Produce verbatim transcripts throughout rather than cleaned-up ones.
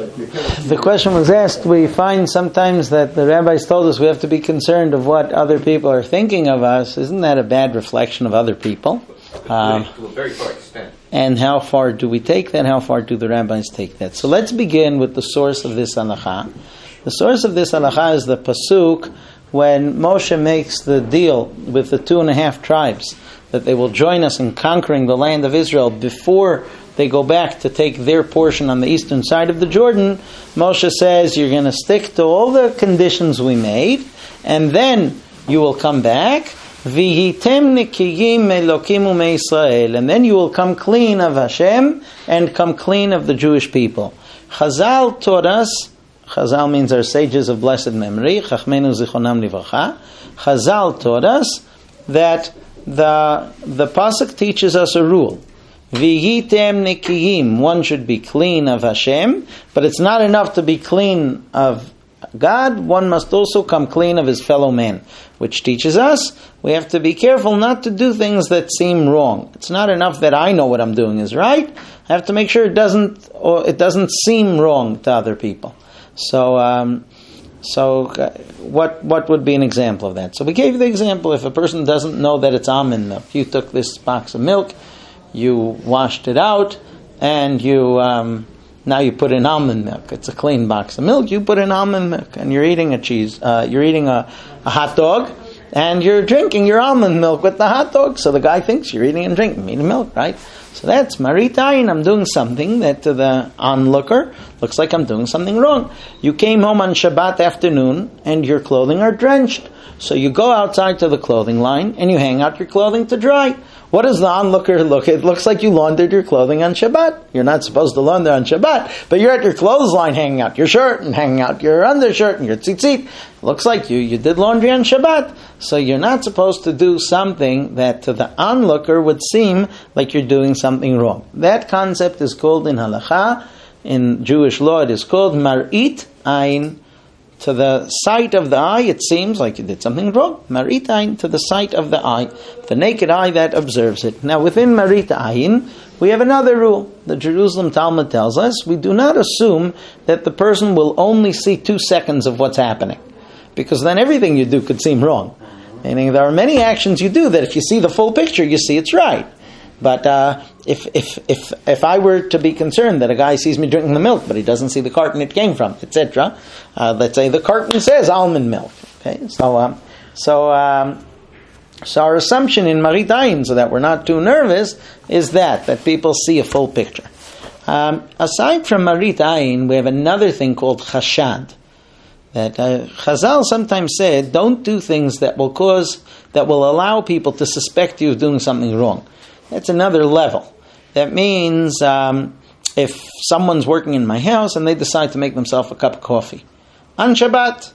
The question was asked, we find sometimes that the rabbis told us we have to be concerned of what other people are thinking of us. Isn't that a bad reflection of other people? Um, to a very far extent. And how far do we take that? How far do the rabbis take that? So let's begin with the source of this halakha. The source of this halakha is the pasuk when Moshe makes the deal with the two and a half tribes that they will join us in conquering the land of Israel before they go back to take their portion on the eastern side of the Jordan. Moshe says, you're going to stick to all the conditions we made, and then you will come back. V'hitem nikiyim me'elokim u'me'Yisrael, and then you will come clean of Hashem and come clean of the Jewish people. Chazal taught us, Chazal means our sages of blessed memory, Chachmenu zichronam livracha. Chazal taught us that the the pasuk teaches us a rule. V'hitem nikiyim, one should be clean of Hashem, but it's not enough to be clean of God, one must also come clean of his fellow man, which teaches us we have to be careful not to do things that seem wrong. It's not enough that I know what I'm doing is right. I have to make sure it doesn't or it doesn't seem wrong to other people. So, um, so uh, what what would be an example of that? So we gave the example: if a person doesn't know that it's almond milk, you took this box of milk, you washed it out, and you. Um, Now you put in almond milk. It's a clean box of milk. You put in almond milk, and you're eating a cheese. Uh, you're eating a, a hot dog, and you're drinking your almond milk with the hot dog. So the guy thinks you're eating and drinking, eating milk, right? So that's marit ayin. I'm doing something that to the onlooker looks like I'm doing something wrong. You came home on Shabbat afternoon, and your clothing are drenched. So you go outside to the clothing line, and you hang out your clothing to dry. What does the onlooker look? It looks like you laundered your clothing on Shabbat. You're not supposed to launder on Shabbat, but you're at your clothesline hanging out your shirt and hanging out your undershirt and your tzitzit. Looks like you, you did laundry on Shabbat. So you're not supposed to do something that to the onlooker would seem like you're doing something wrong. That concept is called in halakha, in Jewish law it is called marit ayin. To the sight of the eye, it seems like you did something wrong. Marit ayin, to the sight of the eye, the naked eye that observes it. Now, within marit ayin, we have another rule. The Jerusalem Talmud tells us we do not assume that the person will only see two seconds of what's happening, because then everything you do could seem wrong. Meaning, there are many actions you do that if you see the full picture, you see it's right. But uh, if if if if I were to be concerned that a guy sees me drinking the milk, but he doesn't see the carton it came from, et cetera, uh, let's say the carton says almond milk. Okay, so um, so um, so our assumption in marit ayin, so that we're not too nervous, is that that people see a full picture. Um, aside from marit ayin, we have another thing called chashad. That uh, Chazal sometimes said, don't do things that will cause that will allow people to suspect you of doing something wrong. That's another level. That means um, if someone's working in my house and they decide to make themselves a cup of coffee on Shabbat,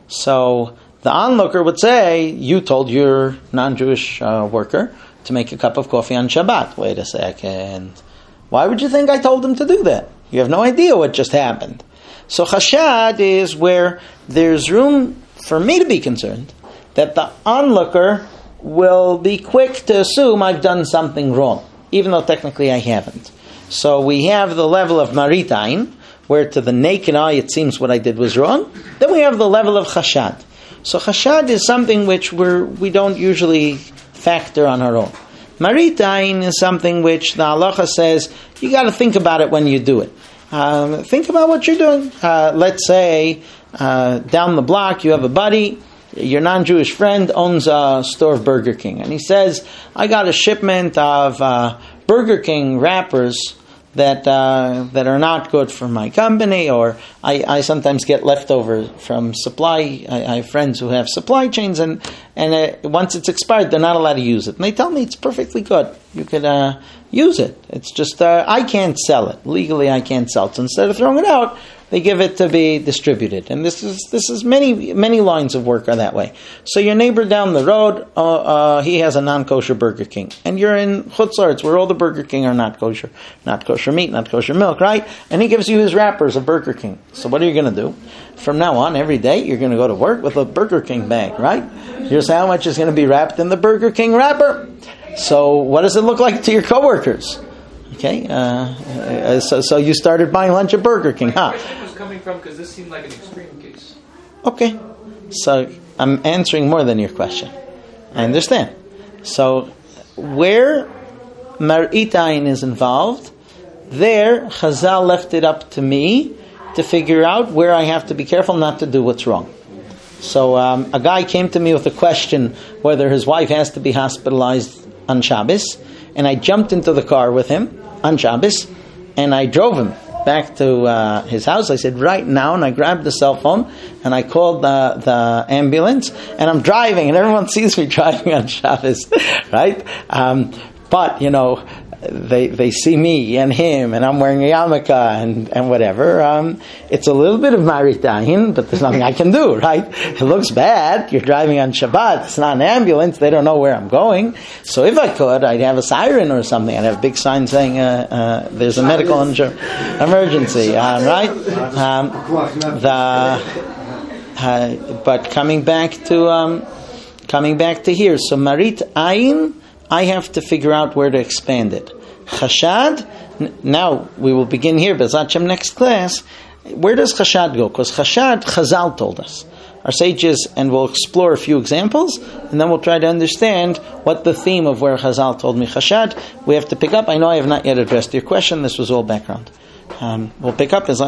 so the onlooker would say, you told your non-Jewish uh, worker to make a cup of coffee on Shabbat. Wait a second. Why would you think I told him to do that? You have no idea what just happened. So chashad is where there's room for me to be concerned that the onlooker will be quick to assume I've done something wrong, even though technically I haven't. So we have the level of marit ayin, where to the naked eye it seems what I did was wrong. Then we have the level of chashad. So chashad is something which we're, we don't usually factor on our own. Marit ayin is something which the halacha says you got to think about it when you do it. Um, think about what you're doing. Uh, let's say uh, down the block you have a buddy. Your non-Jewish friend owns a store of Burger King, and he says, I got a shipment of uh, Burger King wrappers that uh, that are not good for my company, or I, I sometimes get leftover from supply. I, I have friends who have supply chains, and, and uh, once it's expired, they're not allowed to use it. And they tell me it's perfectly good. You could uh, use it. It's just, uh, I can't sell it. Legally, I can't sell it. So instead of throwing it out, they give it to be distributed. And this is this is many many lines of work are that way. So your neighbor down the road, uh, uh, he has a non-kosher Burger King. And you're in Chutz La'aretz, where all the Burger King are not kosher. Not kosher meat, not kosher milk, right? And he gives you his wrappers of Burger King. So what are you going to do? From now on, every day, you're going to go to work with a Burger King bag, right? Your sandwich is going to be wrapped in the Burger King wrapper. So what does it look like to your coworkers? Okay, uh, uh, so so you started buying lunch at Burger King, huh? My question was coming from because this seemed like an extreme case. Okay, so I'm answering more than your question. I understand. So where Marit Ayin is involved, there Chazal left it up to me to figure out where I have to be careful not to do what's wrong. So um, a guy came to me with a question whether his wife has to be hospitalized on Shabbos, and I jumped into the car with him on Shabbos, and I drove him back to uh, his house. I said, right now, and I grabbed the cell phone, and I called the, the ambulance, and I'm driving, and everyone sees me driving on Shabbos, right? Um, but, you know, they they see me and him, and I'm wearing a yarmulke and, and whatever. Um, it's a little bit of Marit Ayin, but there's nothing I can do, right? It looks bad. You're driving on Shabbat. It's not an ambulance. They don't know where I'm going. So if I could, I'd have a siren or something. I'd have a big sign saying uh, uh, there's a medical inju- emergency, um, right? Um, the uh, but coming back to um, coming back to here. So Marit Ayin, I have to figure out where to expand it. Chashad, n- now we will begin here, B'ezrat Hashem next class. Where does Chashad go? Because Chashad, Chazal told us. Our sages, and we'll explore a few examples, and then we'll try to understand what the theme of where Chazal told me Chashad. We have to pick up. I know I have not yet addressed your question. This was all background. Um, we'll pick up as